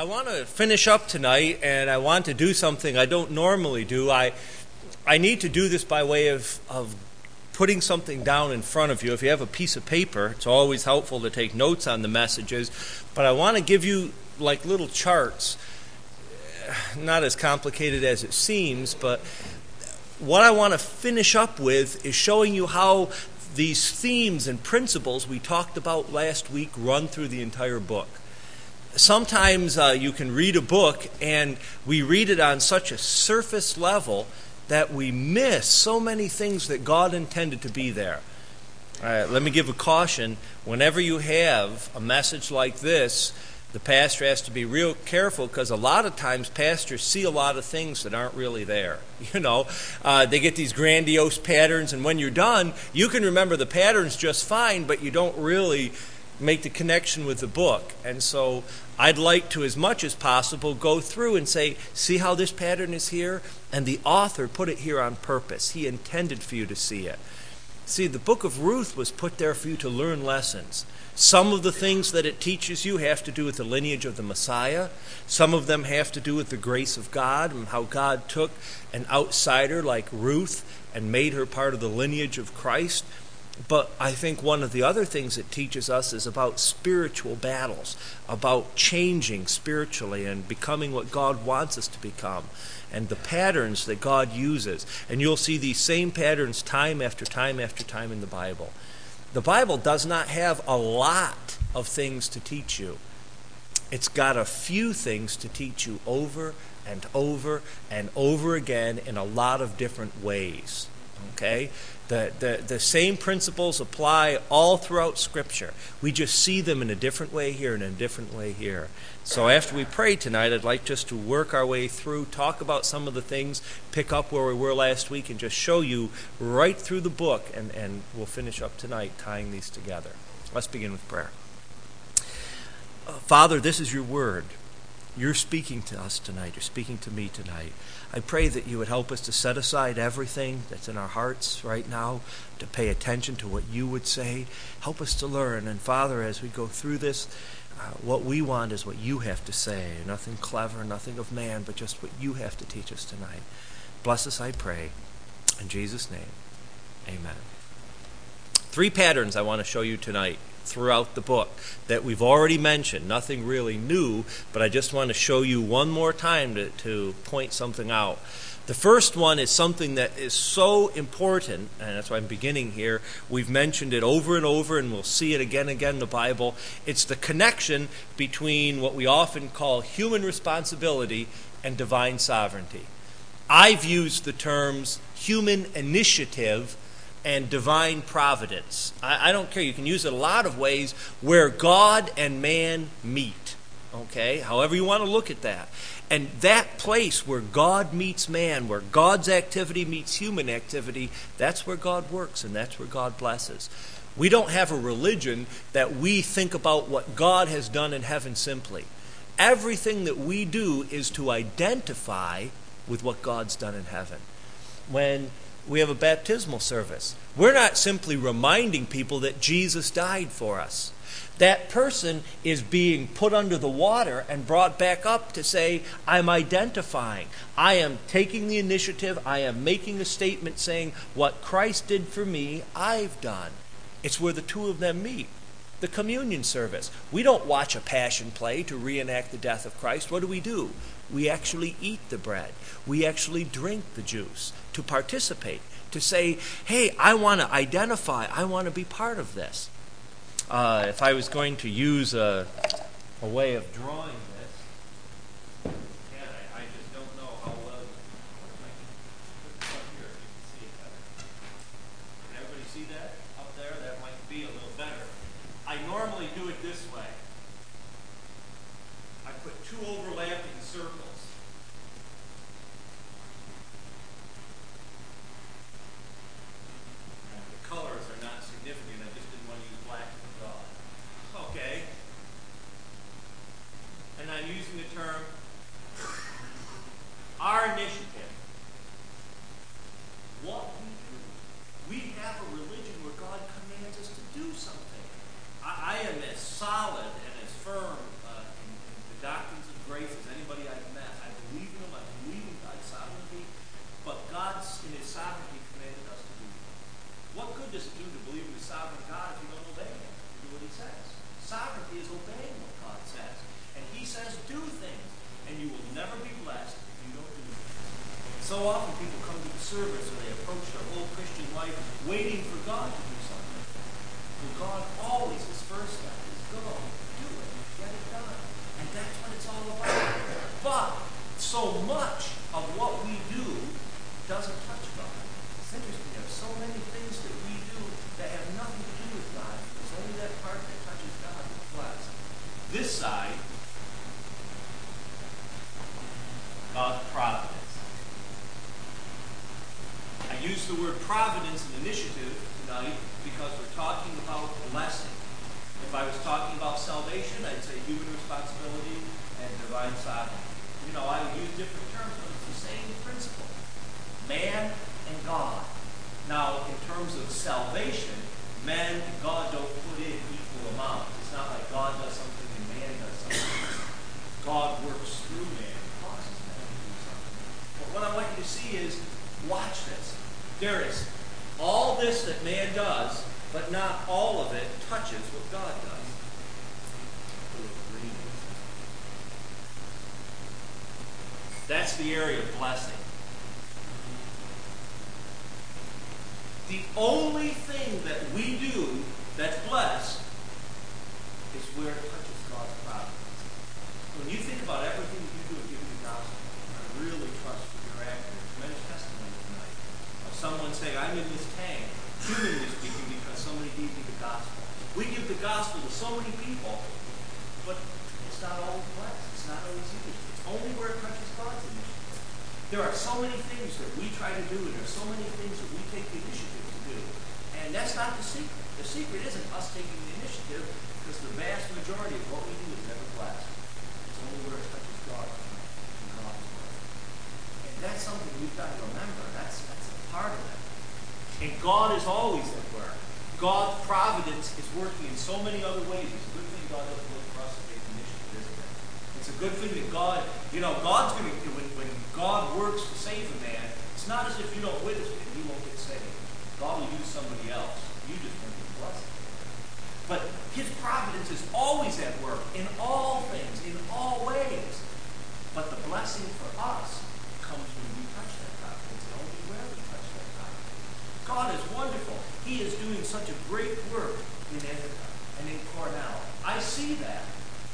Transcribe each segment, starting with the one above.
I want to finish up tonight, and I want to do something I don't normally do. I need to do this by way of putting something down in front of you. If you have a piece of paper, it's always helpful to take notes on the messages. But I want to give you like little charts, not as complicated as it seems, but what I want to finish up with is showing you how these themes and principles we talked about last week run through the entire book. Sometimes you can read a book and we read it on such a surface level that we miss so many things that God intended to be there. Let me give a caution. Whenever you have a message like this, the pastor has to be real careful, because a lot of times pastors see a lot of things that aren't really there. They get these grandiose patterns, and when you're done, you can remember the patterns just fine, but you don't really make the connection with the book. And so I'd like to, as much as possible, go through and say, see how this pattern is here? And the author put it here on purpose. He intended for you to see it. See, the book of Ruth was put there for you to learn lessons. Some of the things that it teaches you have to do with the lineage of the Messiah. Some of them have to do with the grace of God and how God took an outsider like Ruth and made her part of the lineage of Christ. But I think one of the other things it teaches us is about spiritual battles, about changing spiritually and becoming what God wants us to become, and the patterns that God uses. And you'll see these same patterns time after time after time in the Bible. The Bible does not have a lot of things to teach you. It's got a few things to teach you over and over and over again in a lot of different ways. Okay? The same principles apply all throughout Scripture. We just see them in a different way here and in a different way here. So after we pray tonight, I'd like just to work our way through, talk about some of the things, pick up where we were last week, and just show you right through the book, and we'll finish up tonight tying these together. Let's begin with prayer. Father, this is your word. You're speaking to us tonight. You're speaking to me tonight. I pray that you would help us to set aside everything that's in our hearts right now, to pay attention to what you would say. Help us to learn. And Father, as we go through this, what we want is what you have to say. Nothing clever, nothing of man, but just what you have to teach us tonight. Bless us, I pray. In Jesus' name, amen. 3 patterns I want to show you tonight throughout the book that we've already mentioned. Nothing really new, but I just want to show you one more time to point something out. The first one is something that is so important, and that's why I'm beginning here. We've mentioned it over and over, and we'll see it again and again in the Bible. It's the connection between what we often call human responsibility and divine sovereignty. I've used the terms human initiative and divine providence. I don't care. You can use it a lot of ways where God and man meet. Okay? However you want to look at that. And that place where God meets man, where God's activity meets human activity, that's where God works and that's where God blesses. We don't have a religion that we think about what God has done in heaven simply. Everything that we do is to identify with what God's done in heaven. When we have a baptismal service, we're not simply reminding people that Jesus died for us. That person is being put under the water and brought back up to say, I'm identifying. I am taking the initiative. I am making a statement saying, what Christ did for me, I've done. It's where the two of them meet. The communion service. We don't watch a passion play to reenact the death of Christ. What do? We actually eat the bread. We actually drink the juice to participate, to say, hey, I want to identify. I want to be part of this. If I was going to use a way of drawing this, I just don't know how well I can put it up here if you can see it better. Can everybody see that up there? That might be a little better. I normally do it this way. I put 2 overlapping circles. Colors are not significant. I just didn't want to use black to draw. Okay. And I'm using the term our initiative. What we do. We have a religion where God commands us to do something. I am as solid and as firm in the doctrines of grace So often people come to the service and they approach their whole Christian life waiting for God to do something. And God always, his first step is go, do it, get it done. And that's what it's all about. But so much of what we do doesn't touch God. It's interesting. There's so many things that we do that have nothing to do with God. It's only that part that touches God that's blessed. This side, God's providence. I use the word providence and initiative tonight because we're talking about blessing. If I was talking about salvation, I'd say human responsibility and divine sovereignty. You know, I would use different terms, but it's the same principle. Man and God. Now, in terms of salvation, man and God don't put in equal amounts. It's not like God does something and man does something. God works through man and causes man to do something. But what I want you to see is, watch this. There is all this that man does, but not all of it touches what God does. That's the area of blessing. The only thing that we do that's blessed is where it touches God's providence. When you think about everything you do and give the gospel, I really trust your accurate. Tremendous testimony tonight. Of someone saying, I'm in this tank, humanly speaking, because somebody gave me the gospel. We give the gospel to so many people, but it's not always blessed. It's not always used. It's only where it touches God's initiative. There are so many things that we try to do, and there are so many things that we take the initiative to do. And that's not the secret. The secret isn't us taking the initiative, because the vast majority of what we do is never blessed. It's only where it touches God's and God's word. And that's something we've got to remember. That's a part of it. And God is always at work. God's providence is working in so many other ways. It's a good thing God doesn't look for us to take the initiative, isn't it? It's a good thing that God, God's going to do it. When God works to save a man, it's not as if you don't witness it and you won't get saved. God will use somebody else. You just won't get blessed. But his providence is always at work in all things, in all ways. But the blessing for us comes when we touch that providence, and only where we touch that providence. God is wonderful. He is doing such a great work in Ithaca and in Cornell. I see that.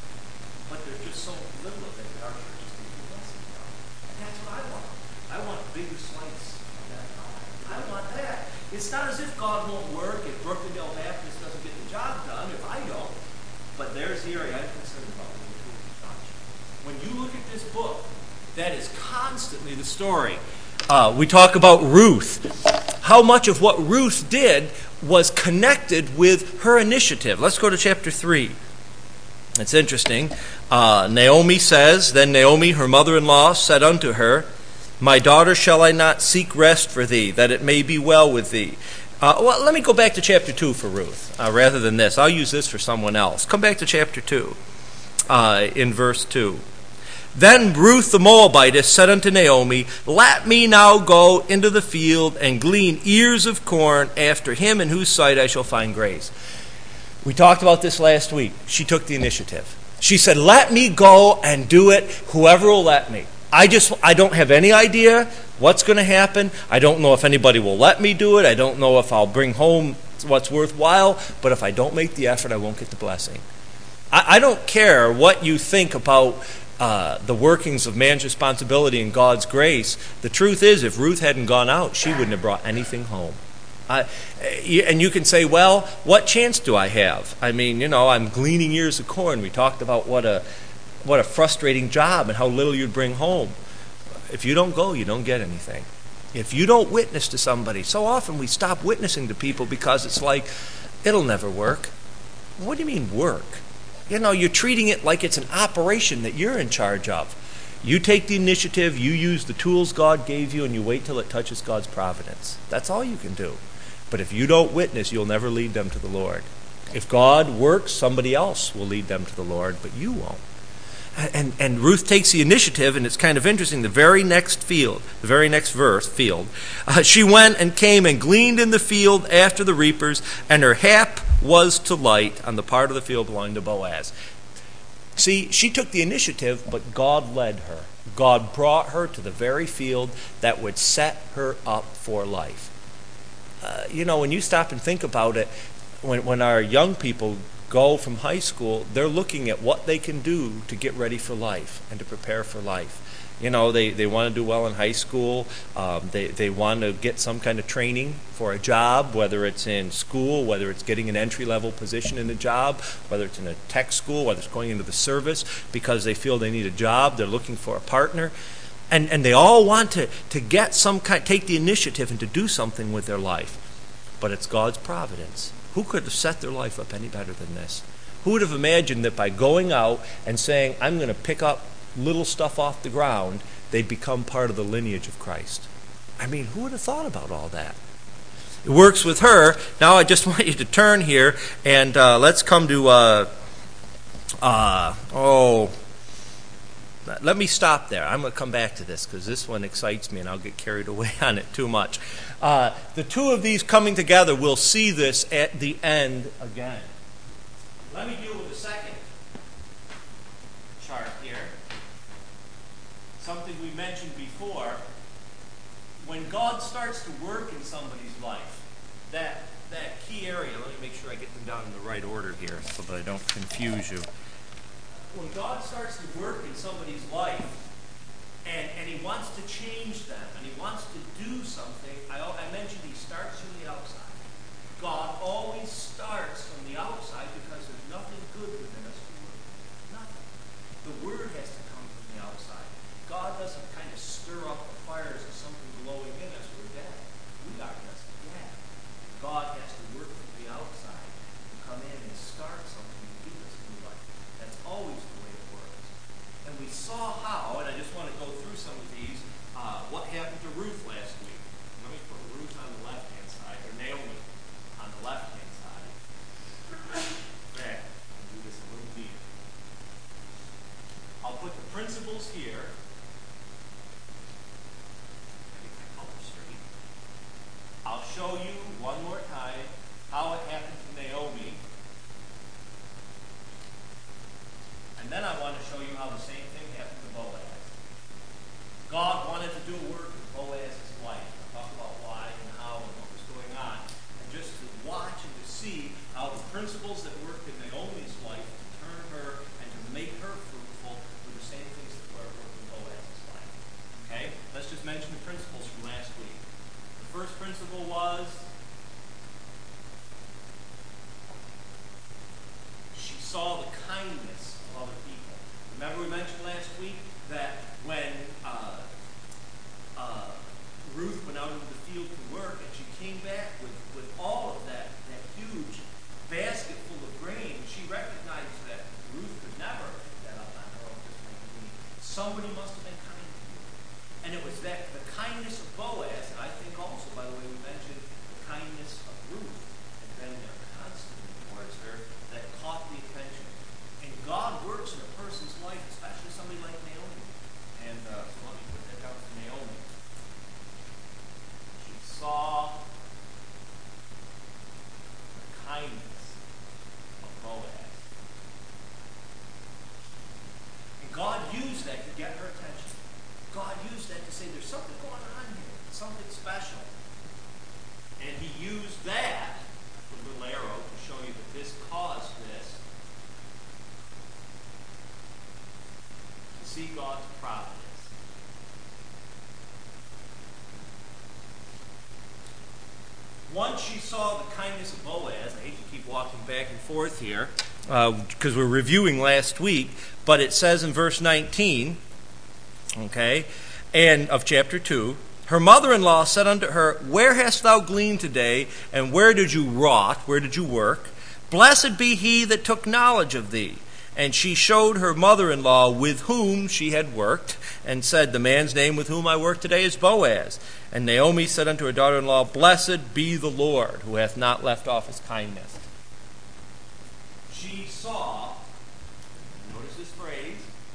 But there's just so little of it that our church is taking blessing from. And that's what I want. I want a bigger slice of that pie. I want that. It's not as if God won't work if Brookendale Baptist doesn't get the job done, if I don't. But there's the area I'm concerned about when we touch. When you look at this book, that is constantly the story. We talk about Ruth. How much of what Ruth did was connected with her initiative. Let's go to chapter 3. It's interesting. Naomi says, Then Naomi, her mother-in-law, said unto her, My daughter, shall I not seek rest for thee, that it may be well with thee? Well, let me go back to chapter 2 for Ruth, rather than this. I'll use this for someone else. Come back to chapter 2, in verse 2. Then Ruth the Moabitess said unto Naomi, Let me now go into the field and glean ears of corn after him in whose sight I shall find grace. We talked about this last week. She took the initiative. She said, let me go and do it, whoever will let me. I don't have any idea what's going to happen. I don't know if anybody will let me do it. I don't know if I'll bring home what's worthwhile. But if I don't make the effort, I won't get the blessing. I don't care what you think about the workings of man's responsibility and God's grace. The truth is, if Ruth hadn't gone out, she wouldn't have brought anything home. And you can say, well, what chance do I have? I mean, I'm gleaning ears of corn. We talked about what a frustrating job and how little you'd bring home. If you don't go, you don't get anything. If you don't witness to somebody, so often we stop witnessing to people because it's like, it'll never work. What do you mean work? You're treating it like it's an operation that you're in charge of. You take the initiative, you use the tools God gave you, and you wait till it touches God's providence. That's all you can do. But if you don't witness, you'll never lead them to the Lord. If God works, somebody else will lead them to the Lord, but you won't. And Ruth takes the initiative, and it's kind of interesting. The very next verse, she went and came and gleaned in the field after the reapers, and her hap was to light on the part of the field belonging to Boaz. see, she took the initiative, but God led her. God brought her to the very field that would set her up for life. When you stop and think about it, when our young people go from high school, they're looking at what they can do to get ready for life and to prepare for life. They want to do well in high school. They want to get some kind of training for a job, whether it's in school, whether it's getting an entry-level position in a job, whether it's in a tech school, whether it's going into the service because they feel they need a job, they're looking for a partner. And they all want to get take the initiative and to do something with their life. But it's God's providence. Who could have set their life up any better than this? Who would have imagined that by going out and saying, I'm going to pick up little stuff off the ground, they'd become part of the lineage of Christ? I mean, who would have thought about all that? It works with her. Now I just want you to turn here and let's come to let me stop there. I'm going to come back to this because this one excites me and I'll get carried away on it too much. The two of these coming together, we'll see this at the end again. Let me deal with the second chart here. Something we mentioned before. When God starts to work in somebody's life, that key area, let me make sure I get them down in the right order here so that I don't confuse you. When God starts to work in somebody's life and he wants to change them and he wants to do something, I mentioned he starts from the outside. God always starts from the outside because there's nothing good within us to work. Nothing. The Word has to come from the outside. God doesn't kind of stir up the fires of something glowing in us. We're dead. We are just dead. God has to work from the outside to come in and start something and give us new life. That's always the way it works. And we saw how, and I just want to go through some of these, what happened to Ruth last week. Let me put Ruth on the left-hand side, or Naomi on the left-hand side. Back and do this a little deeper. I'll put the principles here. I'll show you one more time how it happened to Naomi. And then I want to show you how the same thing happened to Boaz. God wanted to do a work in Boaz's life. I'll talk about why and how and what was going on. And just to watch and to see how the principles that worked in Naomi's life to turn her and to make her fruitful were the same things that worked in Boaz's life. Okay? Let's just mention the principles from last week. The first principle was she saw the kindness of other people. Remember we mentioned last week that when Ruth went out into the field to work and she came back with all of that huge basket full of grain, she recognized that Ruth could never pick that up on her own just like me. Somebody must have been kind to you. And it was that the kindness of Boaz, and I think also, by the way, we mentioned the kindness of Ruth had been there constantly towards her that caught the attention. And God works in a person's life, especially somebody like Naomi. And so let me put that down to Naomi. She saw the kindness of Boaz. And God used that to get her attention. God used that to say there's something going on here, something special. And he used that, the little arrow, to show you that this caused this. To see God's providence. Once she saw the kindness of Boaz, I hate to keep walking back and forth here, because we're reviewing last week, but it says in verse 19, okay, and of chapter 2, her mother-in-law said unto her, Where hast thou gleaned today, and where did you wrought, where did you work? Blessed be he that took knowledge of thee. And she showed her mother-in-law with whom she had worked, and said, The man's name with whom I work today is Boaz. And Naomi said unto her daughter-in-law, Blessed be the Lord, who hath not left off his kindness. She saw, notice this phrase,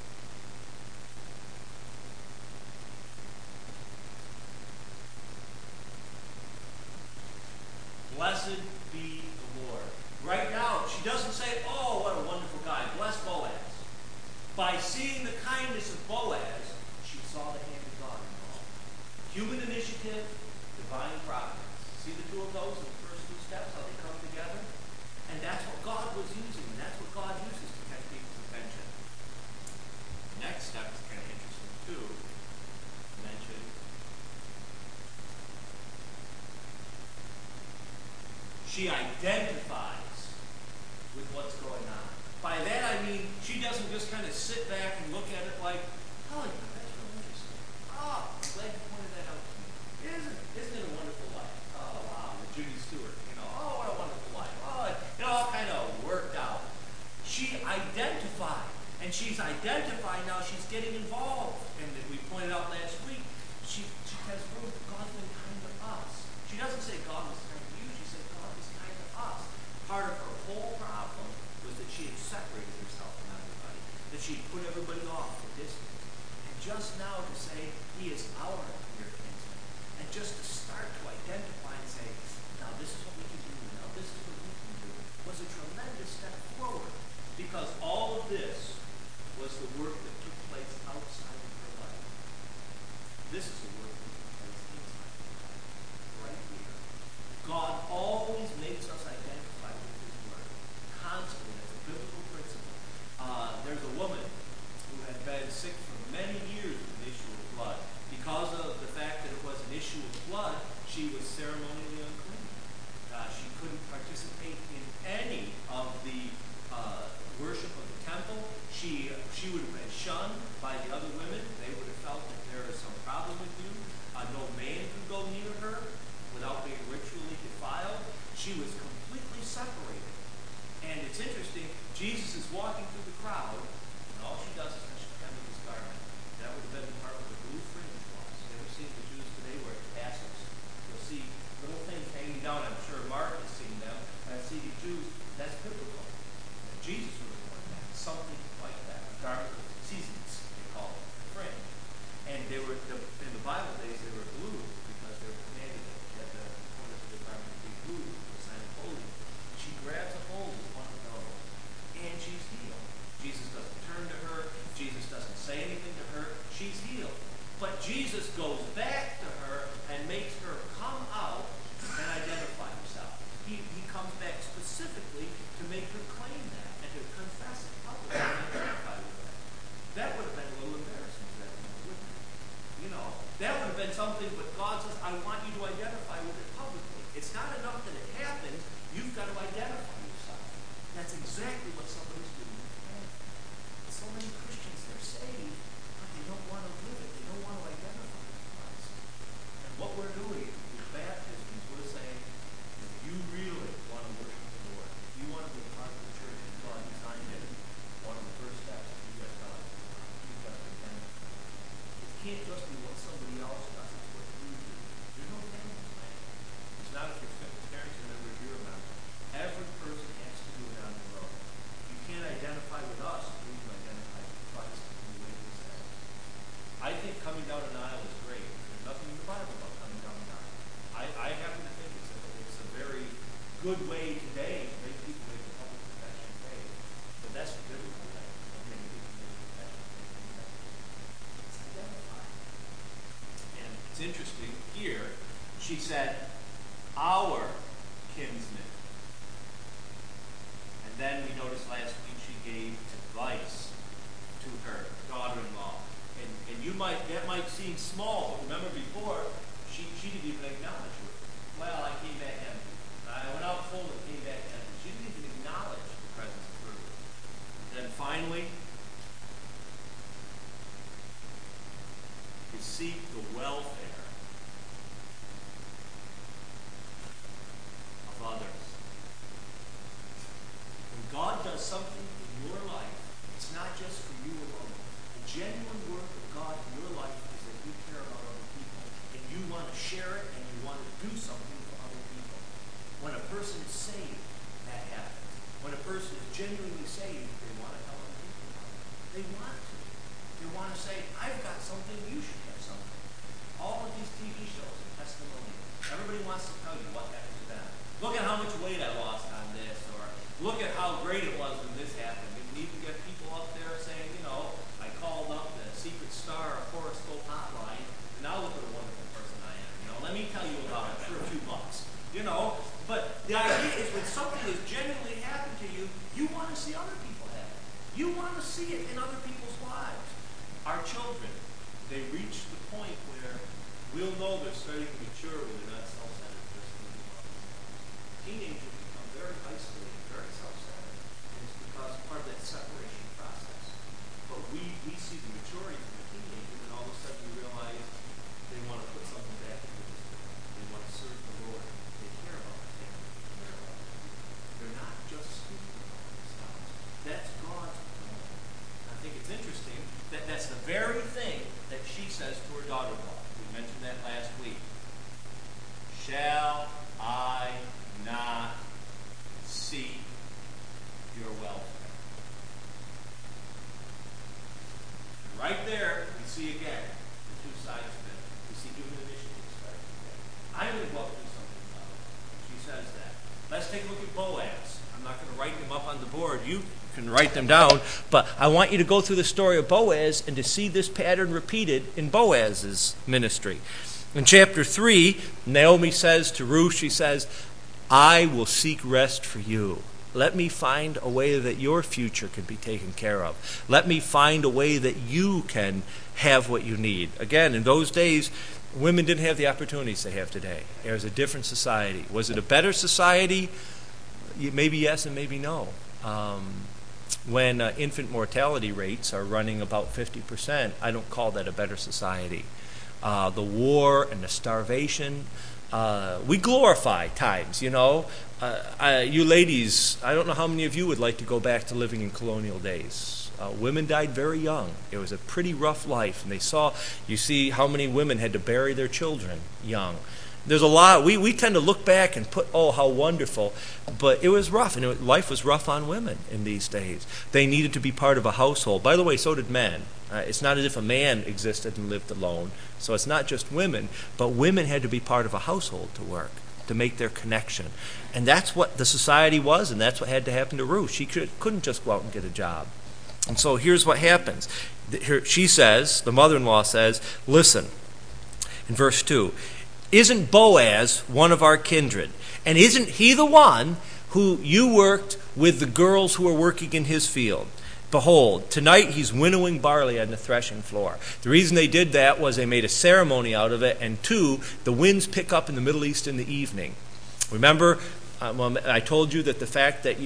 blessed be the Lord. Right now, she doesn't say, oh, what a wonderful guy. Bless Boaz. by seeing the kindness of Boaz, she saw the hand of God involved. Human initiative, divine providence. See the two of those in the first two steps, how they come together? And that's what God was using, and that's what God uses to catch people's attention. The next step is kind of interesting too. Mentioned. She identifies with what's going on. By that I mean she doesn't just kind of sit back and look at it like, oh, yeah, that's real interesting. Oh, I'm glad you pointed that out to me. Isn't it a wonderful life? Oh, wow, with Judy Stewart. Oh, what a wonderful life. Oh, it all kind of worked out. She identified, and she's identifying now. She's getting involved. And we pointed out last week, she has proof God's been kind to us. She doesn't say God was kind to you. She said God was kind to us. Part of her whole problem was that she had separated herself from everybody, that she had put everybody off a distance. And just now to say he is our dear kinsman, and just to start to identify and say, now this is what we can do, now this is what we can do, was a tremendous step forward. Because all of this was the work that took place outside of her life. This is the work that took place inside of her life, right here. God always makes us identify with his word, constantly. That's a biblical principle. There's a woman who had been sick for many years with an issue of blood. Because of the fact that it was an issue of blood, she was ceremonially unclean. She couldn't participate in any of the worship of the temple. She would have been shunned by the other women. They would have felt that there is some problem with you. No man could go near her without being ritually defiled. She was completely separated. And it's interesting, Jesus is walking through the crowd, and all she does is touch the hem of his garment. That would have been the part where the blue fringe was. You ever seen the Jews today wear tassels? You'll see little things hanging down. I'm sure Mark has seen them. I see the Jews, that's biblical. And Jesus would have worn that, something like that. A garment with seasons, they call it, a fringe. And they were, in the Bible days, they were blue because they were commanded that the corners of the garment would be blue, the sign of holiness. She grabs a hold of one of those, and she's healed. Jesus doesn't turn to her. Jesus doesn't say anything to her. She's healed. But Jesus goes back to her and makes her come out and identify herself. He comes back specifically to make her claim that and to confess it publicly and identify with that. That would have been a little embarrassing to that woman, wouldn't it? That would have been something, but God says, I want you to identify with it publicly. It's not enough that it happened. You've got to identify yourself. That's exactly what somebody's doing today. So many Christians, they're saved, but they don't want to live it. They don't want to identify with Christ. And what we're doing with baptism is we're saying, if you really want to worship the Lord, if you want to be part of the church and God designed it, one of the first steps that you've got to identify. It can't just be what somebody else does. It's what you do. There's no family plan. It's not if your parents are members, you're a member. Every person has to do it on their own. You can't identify with us if you can identify with Christ in the way he says. I think coming down an aisle is great. There's nothing in the Bible about coming down an aisle. I happen to think it's a very good way today to make people make the public confession of faith. But that's the biblical way of making people make the confession of faith. It's identifying. And it's interesting here, she said, our kinsman. And then we noticed last week she gave advice to her daughter-in-law. And that might seem small, but remember before, she didn't even acknowledge her. Well, I came back empty. I went out full and came back empty. She didn't even acknowledge the presence of her. Then finally, you seek the welfare of others. When God does something in your life, it's not just for you alone. The genuine work of God in your life is that you care about other people. And you want to share it and you want to do something for other people. When a person is saved, that happens. When a person is genuinely saved, they want to help other people out. They want to. They want to say, I've got something, you should have something. All of these TV shows are testimonials. Everybody wants to tell you what happened to them. Look at how much weight I lost on this, or look at how great it was when this happened. We need to get people up there saying, people's lives. Our children, they reach the point where we'll know they're starting to mature when they're not self-centered. Teenagers become very isolated, very self-centered. And it's because part of that separation process. But we see the maturity from the teenagers, and all of a sudden we realize they want to put something back into this world. They want to serve the Lord. They care about the family. They care about the people. They're not just speaking about themselves. That's God's plan. I think it's interesting that that's the very thing that she says to her daughter-in-law. We mentioned that last week. Shall I not seek your welfare? And right there, we see again the two sides of it. We see human initiative starting again. I'm going to go up and do something about it. She says that. Let's take a look at Boaz. I'm not going to write them up on the board. You can write them down, but I want you to go through the story of Boaz and to see this pattern repeated in Boaz's ministry. In chapter 3, Naomi says to Ruth, she says, I will seek rest for you. Let me find a way that your future can be taken care of. Let me find a way that you can have what you need. Again, in those days, women didn't have the opportunities they have today. It was a different society. Was it a better society? Maybe yes and maybe no. When infant mortality rates are running about 50%, I don't call that a better society. The war and the starvation, we glorify times, you know. You ladies, I don't know how many of you would like to go back to living in colonial days. Women died very young. It was a pretty rough life. And you see how many women had to bury their children young. There's a lot. We tend to look back and put, oh, how wonderful. But it was rough, and life was rough on women in these days. They needed to be part of a household. By the way, so did men. It's not as if a man existed and lived alone. So it's not just women, but women had to be part of a household to work, to make their connection. And that's what the society was, and that's what had to happen to Ruth. She couldn't just go out and get a job. And so here's what happens. She says, the mother-in-law says, listen, in verse 2, isn't Boaz one of our kindred? And isn't he the one who you worked with the girls who are working in his field? Behold, tonight he's winnowing barley on the threshing floor. The reason they did that was they made a ceremony out of it, and two, the winds pick up in the Middle East in the evening. Remember, I told you that the fact that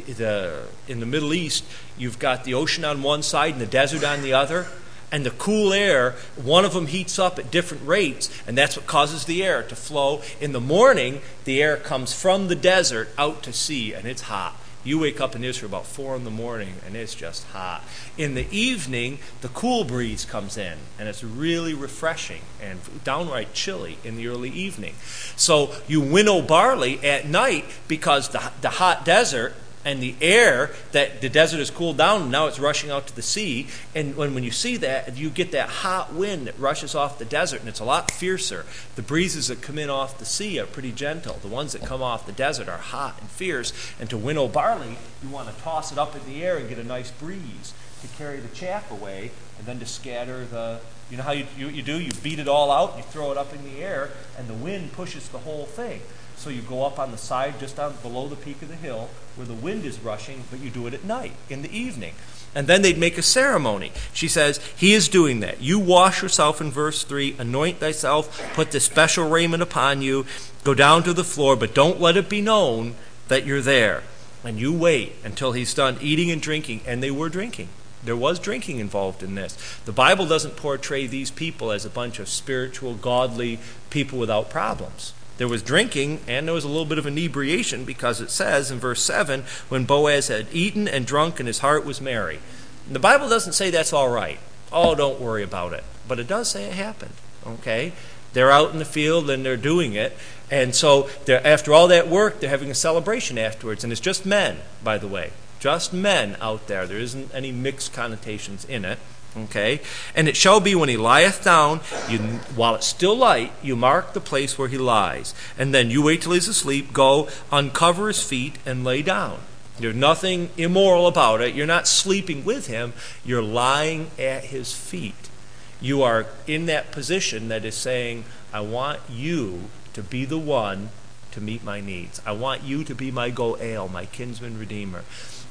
in the Middle East you've got the ocean on one side and the desert on the other, and the cool air, one of them heats up at different rates, and that's what causes the air to flow. In the morning, the air comes from the desert out to sea, and it's hot. You wake up in Israel about 4 in the morning, and it's just hot. In the evening, the cool breeze comes in, and it's really refreshing and downright chilly in the early evening. So you winnow barley at night because the hot desert and the air, that the desert has cooled down, and now it's rushing out to the sea. And when you see that, you get that hot wind that rushes off the desert, and it's a lot fiercer. The breezes that come in off the sea are pretty gentle. The ones that come off the desert are hot and fierce. And to winnow barley, you want to toss it up in the air and get a nice breeze to carry the chaff away, and then to scatter the, you know how you do? You beat it all out, you throw it up in the air, and the wind pushes the whole thing. So you go up on the side just down below the peak of the hill where the wind is rushing, but you do it at night, in the evening. And then they'd make a ceremony. She says, he is doing that. You wash yourself in verse 3, anoint thyself, put the special raiment upon you, go down to the floor, but don't let it be known that you're there. And you wait until he's done eating and drinking. And they were drinking. There was drinking involved in this. The Bible doesn't portray these people as a bunch of spiritual, godly people without problems. There was drinking, and there was a little bit of inebriation, because it says in verse 7, when Boaz had eaten and drunk and his heart was merry. And the Bible doesn't say that's all right. Oh, don't worry about it. But it does say it happened. Okay? They're out in the field and they're doing it. And so after all that work, they're having a celebration afterwards. And it's just men, by the way. Just men out there. There isn't any mixed connotations in it. Okay? And it shall be when he lieth down, while it's still light, you mark the place where he lies. And then you wait till he's asleep, go, uncover his feet, and lay down. There's nothing immoral about it. You're not sleeping with him. You're lying at his feet. You are in that position that is saying, I want you to be the one to meet my needs. I want you to be my Goel, my kinsman redeemer.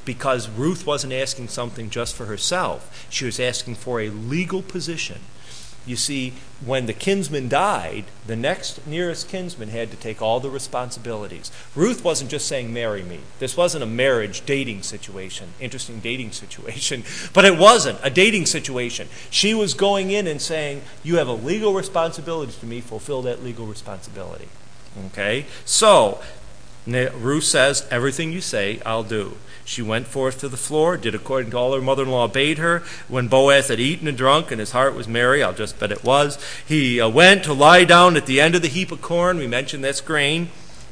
because Ruth wasn't asking something just for herself. She was asking for a legal position. You see, when the kinsman died, the next nearest kinsman had to take all the responsibilities. Ruth wasn't just saying, marry me. This wasn't a marriage dating situation, interesting dating situation, but it wasn't a dating situation. She was going in and saying, you have a legal responsibility to me, fulfill that legal responsibility. Okay? So, Ruth says, everything you say, I'll do. She went forth to the floor, did according to all her mother-in-law bade her. When Boaz had eaten and drunk, and his heart was merry, I'll just bet it was, he went to lie down at the end of the heap of corn. We mentioned that's grain.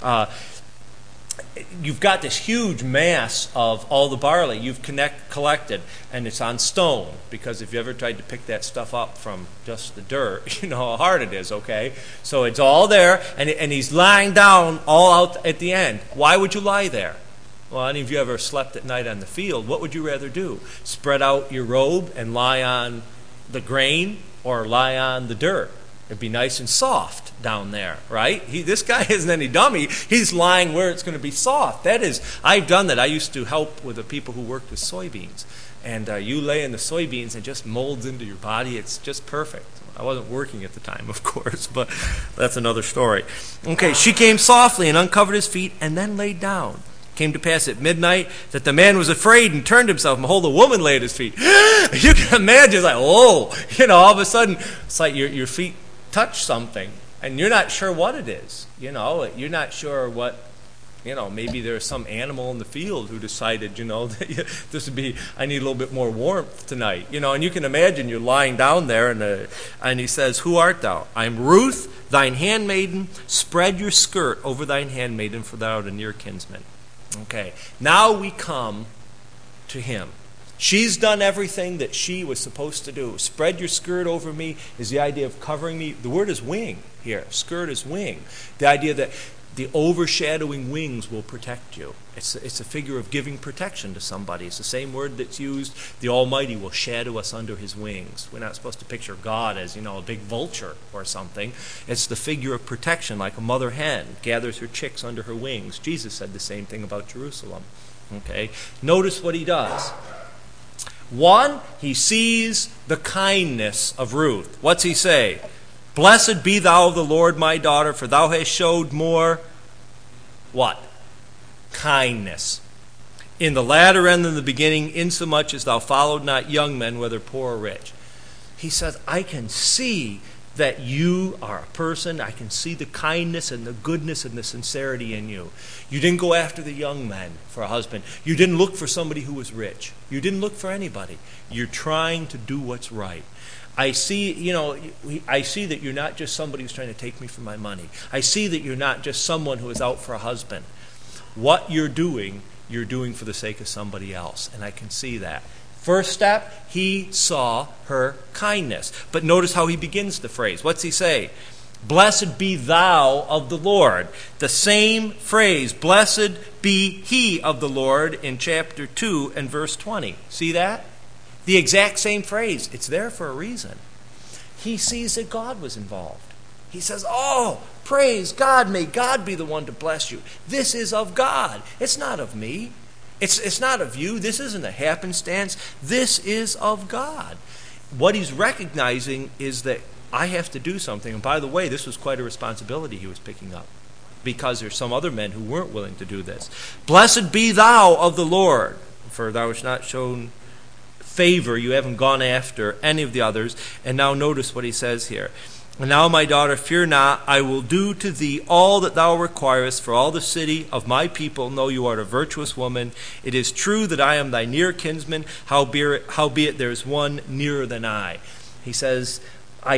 You've got this huge mass of all the barley you've collected, and it's on stone, because if you ever tried to pick that stuff up from just the dirt, you know how hard it is, okay? So it's all there, and he's lying down all out at the end. Why would you lie there? Well, any of you ever slept at night on the field, what would you rather do? Spread out your robe and lie on the grain, or lie on the dirt? It'd be nice and soft down there, right? This guy isn't any dummy. He's lying where it's going to be soft. That is, I've done that. I used to help with the people who worked with soybeans. And you lay in the soybeans and it just molds into your body. It's just perfect. I wasn't working at the time, of course, but that's another story. Okay, she came softly and uncovered his feet and then laid down. Came to pass at midnight that the man was afraid and turned himself, and behold, a woman lay at his feet. You can imagine, it's like, whoa, all of a sudden, it's like your feet touch something, and you're not sure what it is. You're not sure what, maybe there's some animal in the field who decided, that this would be, I need a little bit more warmth tonight. And you can imagine you're lying down there, and he says, who art thou? I am Ruth, thine handmaiden. Spread your skirt over thine handmaiden, for thou art a near kinsman. Okay, now we come to him. She's done everything that she was supposed to do. Spread your skirt over me is the idea of covering me. The word is wing here. Skirt is wing. The idea that the overshadowing wings will protect you. It's a figure of giving protection to somebody. It's the same word that's used. The Almighty will shadow us under his wings. We're not supposed to picture God as, a big vulture or something. It's the figure of protection, like a mother hen gathers her chicks under her wings. Jesus said the same thing about Jerusalem. Okay? Notice what he does. One, he sees the kindness of Ruth. What's he say? Blessed be thou of the Lord, my daughter, for thou hast showed more, what? Kindness. In the latter end than the beginning, insomuch as thou followed not young men, whether poor or rich. He says, I can see that you are a person. I can see the kindness and the goodness and the sincerity in you. You didn't go after the young men for a husband. You didn't look for somebody who was rich. You didn't look for anybody. You're trying to do what's right. I see that you're not just somebody who's trying to take me for my money. I see that you're not just someone who is out for a husband. What you're doing for the sake of somebody else, and I can see that. First step, he saw her kindness. But notice how he begins the phrase. What's he say? Blessed be thou of the Lord. The same phrase, blessed be he of the Lord, in chapter 2 and verse 20. See that? The exact same phrase. It's there for a reason. He sees that God was involved. He says, oh, praise God. May God be the one to bless you. This is of God. It's not of me. It's not of you. This isn't a happenstance. This is of God. What he's recognizing is that I have to do something. And by the way, this was quite a responsibility he was picking up, because there's some other men who weren't willing to do this. Blessed be thou of the Lord, for thou hast not shown favor. You haven't gone after any of the others. And now notice what he says here. And now, my daughter, fear not. I will do to thee all that thou requirest, for all the city of my people know you art a virtuous woman. It is true that I am thy near kinsman, howbeit there is one nearer than I. He says, I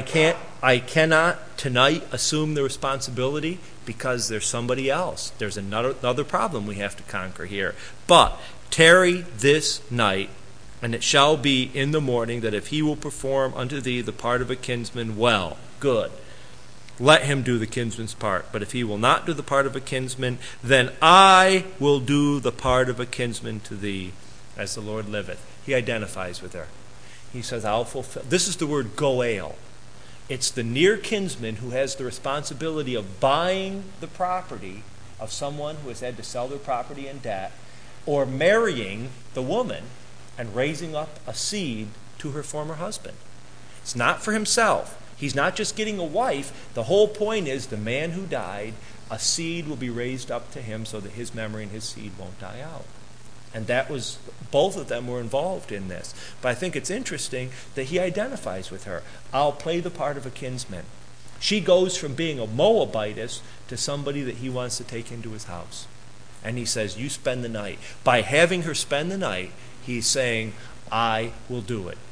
cannot tonight assume the responsibility, because there's somebody else. There's another problem we have to conquer here. But tarry this night, and it shall be in the morning that if he will perform unto thee the part of a kinsman, well, good. Let him do the kinsman's part. But if he will not do the part of a kinsman, then I will do the part of a kinsman to thee, as the Lord liveth. He identifies with her. He says, I'll fulfill. This is the word goel. It's the near kinsman who has the responsibility of buying the property of someone who has had to sell their property in debt. or marrying the woman and raising up a seed to her former husband. It's not for himself. He's not just getting a wife. The whole point is the man who died, a seed will be raised up to him so that his memory and his seed won't die out. And that was, both of them were involved in this. But I think it's interesting that he identifies with her. I'll play the part of a kinsman. She goes from being a Moabitess to somebody that he wants to take into his house. And he says, you spend the night. By having her spend the night, he's saying, I will do it.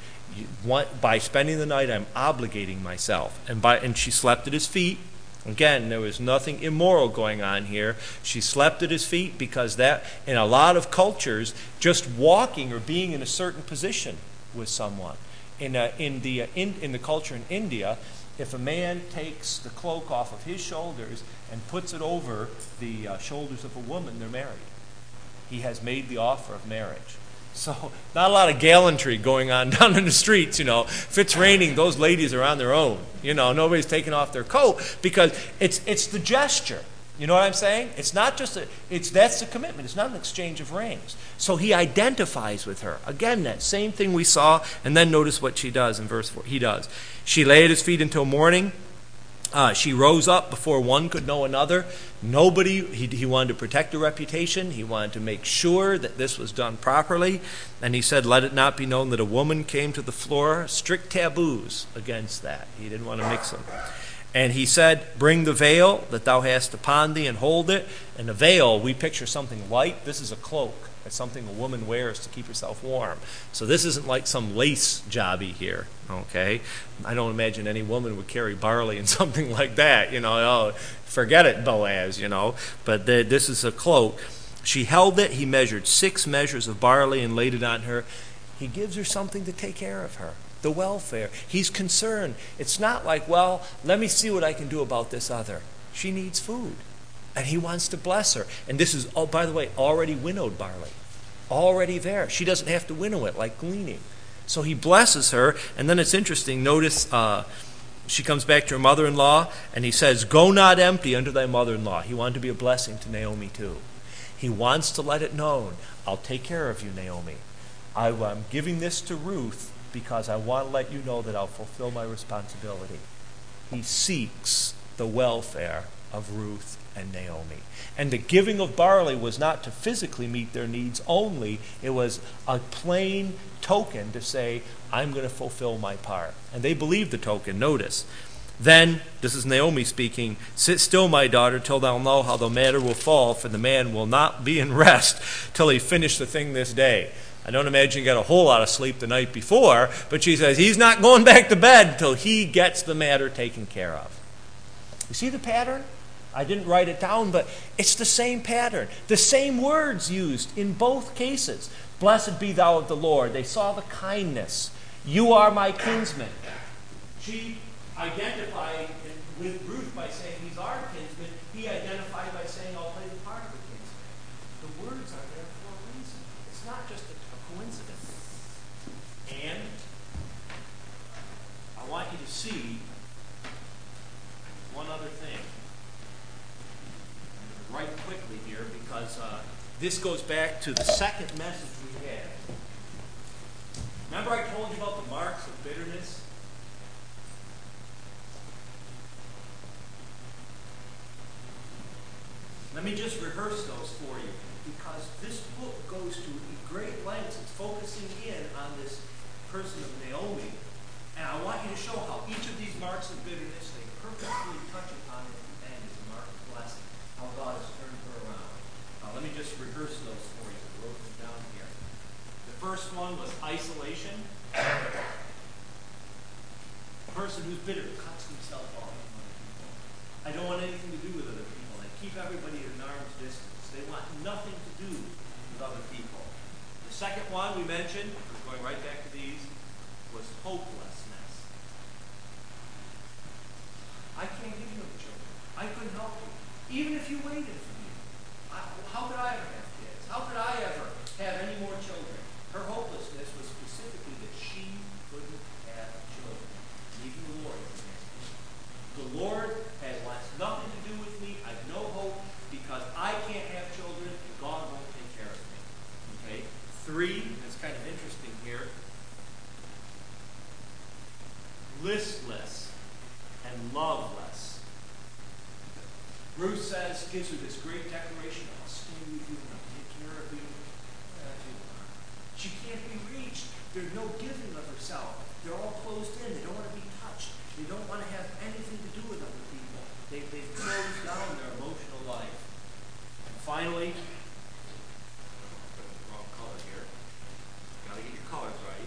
By spending the night, I'm obligating myself. And she slept at his feet. Again, there was nothing immoral going on here. She slept at his feet because that, in a lot of cultures, just walking or being in a certain position with someone. In the culture in India, if a man takes the cloak off of his shoulders and puts it over the shoulders of a woman, they're married. He has made the offer of marriage. So, not a lot of gallantry going on down in the streets, If it's raining, those ladies are on their own. Nobody's taking off their coat because it's the gesture. You know what I'm saying? It's not just that's the commitment. It's not an exchange of rings. So he identifies with her. Again, that same thing we saw, and then notice what she does in verse 4. He does. She lay at his feet until morning. She rose up before one could know another. He wanted to protect her reputation. He wanted to make sure that this was done properly. And he said, let it not be known that a woman came to the floor. Strict taboos against that. He didn't want to mix them. And he said, bring the veil that thou hast upon thee and hold it. And a veil, we picture something light. This is a cloak. It's something a woman wears to keep herself warm. So this isn't like some lace jobby here, okay? I don't imagine any woman would carry barley and something like that, forget it, Boaz, But this is a cloak. She held it. He measured 6 measures of barley and laid it on her. He gives her something to take care of her, the welfare. He's concerned. It's not like, well, let me see what I can do about this other. She needs food. And he wants to bless her. And this is, by the way, already winnowed barley. Already there. She doesn't have to winnow it like gleaning. So he blesses her. And then it's interesting. Notice she comes back to her mother-in-law. And he says, go not empty unto thy mother-in-law. He wanted to be a blessing to Naomi too. He wants to let it known. I'll take care of you, Naomi. I'm giving this to Ruth because I want to let you know that I'll fulfill my responsibility. He seeks the welfare of Ruth and Naomi. And the giving of barley was not to physically meet their needs only. It was a plain token to say, I'm going to fulfill my part. And they believed the token. Notice. Then, this is Naomi speaking, sit still, my daughter, till thou know how the matter will fall, for the man will not be in rest till he finish the thing this day. I don't imagine he got a whole lot of sleep the night before, but she says he's not going back to bed until he gets the matter taken care of. You see the pattern? I didn't write it down, but it's the same pattern. The same words used in both cases. Blessed be thou of the Lord. They saw the kindness. You are my kinsman. She identified with Ruth by saying he's our kinsman. He identified by saying I'll play the part of the kinsman. The words are there for a reason. It's not just a coincidence. And I want you to see one other thing. Right quickly here because this goes back to the second message we had. Remember I told you about the marks of bitterness? Let me just rehearse those for you because this book goes to great lengths. It's focusing in on this person of Naomi. And I want you to show how each of these marks of bitterness, they purposefully touch upon it and is a mark of blessing. How God has turned her around. Let me just rehearse those for you. I wrote them down here. The first one was isolation. A person who's bitter cuts himself off from other people. I don't want anything to do with other people. They keep everybody at an arm's distance. They want nothing to do with other people. The second one we mentioned, we're going right back to these, was hopelessness. I can't give you no children. I couldn't help you. Even if you waited for me. How could I ever have kids? How could I ever have any more children? Her hopelessness was specifically that she couldn't have children. Even the Lord was against me. The Lord wants nothing to do with me. I have no hope because I can't have children and God won't take care of me. listless, and loveless. Ruth gives her this great declaration, I'll stay with you and I'll take care of you. She can't be reached. There's no giving of herself. They're all closed in. They don't want to be touched. They don't want to have anything to do with other people. They've closed down their emotional life. And finally, wrong color here. Got to get your colors right.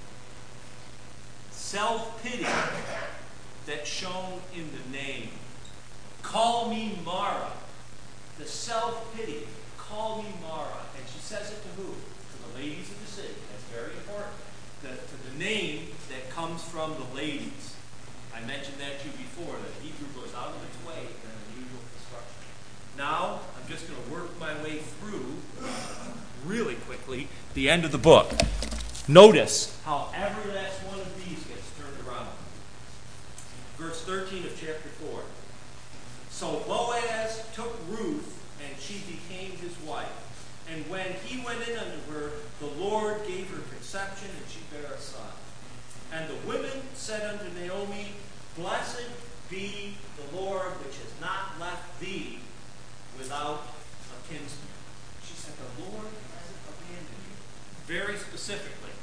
Self-pity that's shown in the name. Call me Mara. The self-pity. Call me Mara. And she says it to who? To the ladies of the city. That's very important. To the name that comes from the ladies. I mentioned that to you before, that Hebrew goes out of its way in an unusual construction. Now, I'm just going to work my way through, really quickly, the end of the book. Notice how every last one of these gets turned around. Verse 13 of chapter 4. So Boaz took Ruth, and she became his wife. And when he went in unto her, the Lord gave her conception, and she bare a son. And the women said unto Naomi, Blessed be the Lord, which has not left thee without a kinsman. She said, the Lord hasn't abandoned you. Very specifically.